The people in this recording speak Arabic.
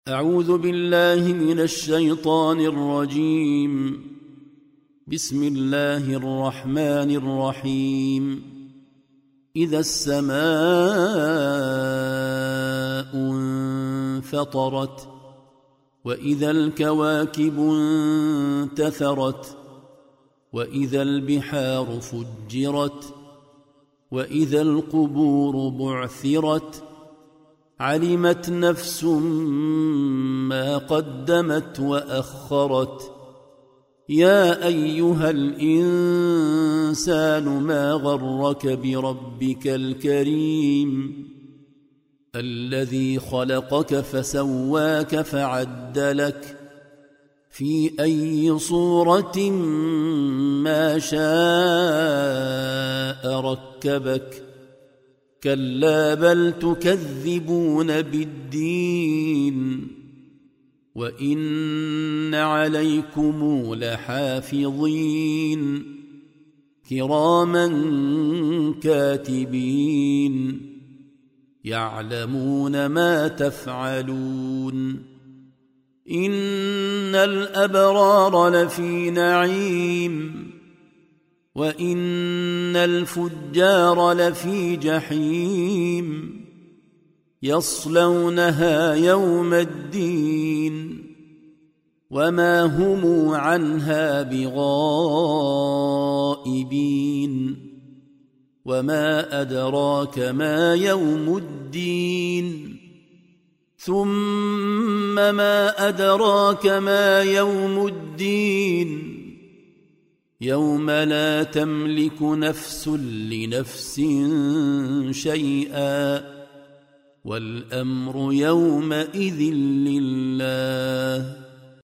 أعوذ بالله من الشيطان الرجيم. بسم الله الرحمن الرحيم. إذا السماء انفطرت وإذا الكواكب انتثرت وإذا البحار فجرت وإذا القبور بعثرت علمت نفس ما قدمت وأخرت. يا أيها الإنسان ما غرك بربك الكريم الذي خلقك فسواك فعدلك في أي صورة ما شاء ركبك. كلا بل تكذبون بالدين وإن عليكم لحافظين كراما كاتبين يعلمون ما تفعلون. إن الأبرار لفي نعيم وإن الفجار لفي جحيم يصلونها يوم الدين وما هم عنها بغائبين. وما أدراك ما يوم الدين ثم ما أدراك ما يوم الدين يوم لا تملك نفس لنفس شيئا والأمر يومئذ لله.